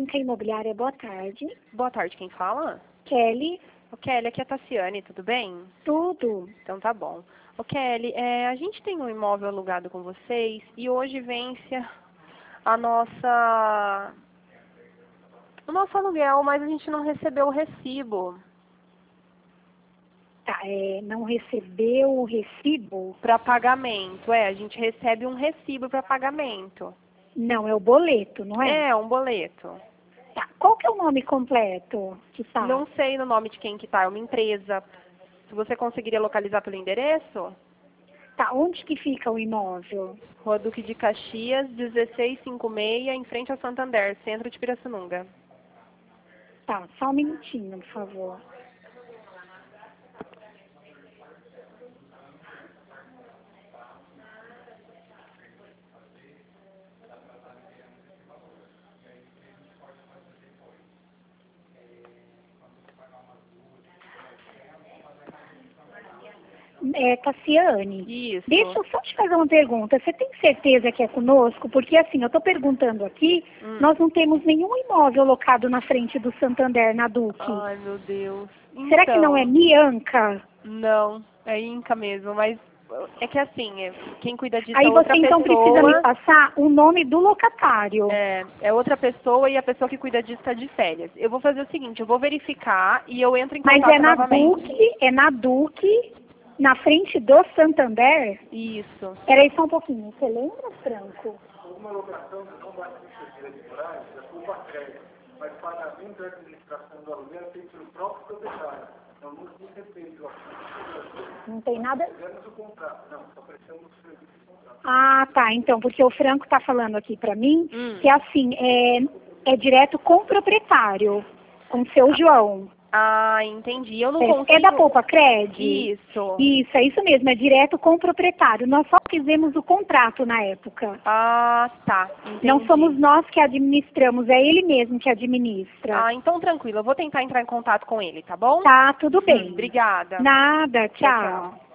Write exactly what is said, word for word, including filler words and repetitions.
Inca Imobiliária, boa tarde. Boa tarde, quem fala? Kelly, Ô Kelly, aqui é a Tassiane, tudo bem? tudo. Então tá bom. Ô Kelly, é, a gente tem um imóvel alugado com vocês e hoje vence a nossa... o nosso aluguel, mas a gente não recebeu o recibo Tá, é, não recebeu o recibo? para pagamento. É, a gente recebe um recibo para pagamento. Não, é o boleto, não é? É, um boleto. Tá, qual que é o nome completo que tá? Não sei no nome de quem que tá, é uma empresa. Se você conseguiria localizar pelo endereço? Tá, onde que fica o imóvel? Rua Duque de Caxias, dezesseis cinquenta e seis, em frente ao Santander, centro de Pirassununga. Tá, só um minutinho, por favor. É, Tassiane, Isso. deixa eu só te fazer uma pergunta. Você tem certeza que é conosco? Porque assim, eu estou perguntando aqui, Hum. nós não temos nenhum imóvel locado na frente do Santander, na Duque. Ai, meu Deus. Será que não é Então, Mianca? Não, é Inca mesmo, mas é que assim, é- quem cuida disso Aí é outra você então precisa me pessoa. passar o nome do locatário. É, é outra pessoa e a pessoa que cuida disso está de férias. Eu vou fazer o seguinte, eu vou verificar e eu entro em Mas contato é na novamente. Duque, é na Duque, na frente do Santander. Isso. Peraí só um pouquinho, você lembra, Franco? Uma locação não bate em certeza de moraes, é culpa crédito, mas pagamento e administração do aluguel é feito pelo próprio proprietário. Então, não diz respeito ao Não tem nada... fizemos o contrato, não, só prestamos o serviço de contrato. Ah, tá, então, porque o Franco tá falando aqui pra mim Hum. que assim, é, é direto com o proprietário, com o seu João. Ah, entendi. Eu não É, consigo... é da Poupa Cred? Isso. Isso, é isso mesmo, é direto com o proprietário. Nós só fizemos o contrato na época. Ah, tá. Entendi. Não somos nós que administramos, é ele mesmo que administra. Ah, então tranquilo. Eu vou tentar entrar em contato com ele, tá bom? Tá, tudo Hum, bem. Obrigada. Nada, Tchau, tchau. tchau.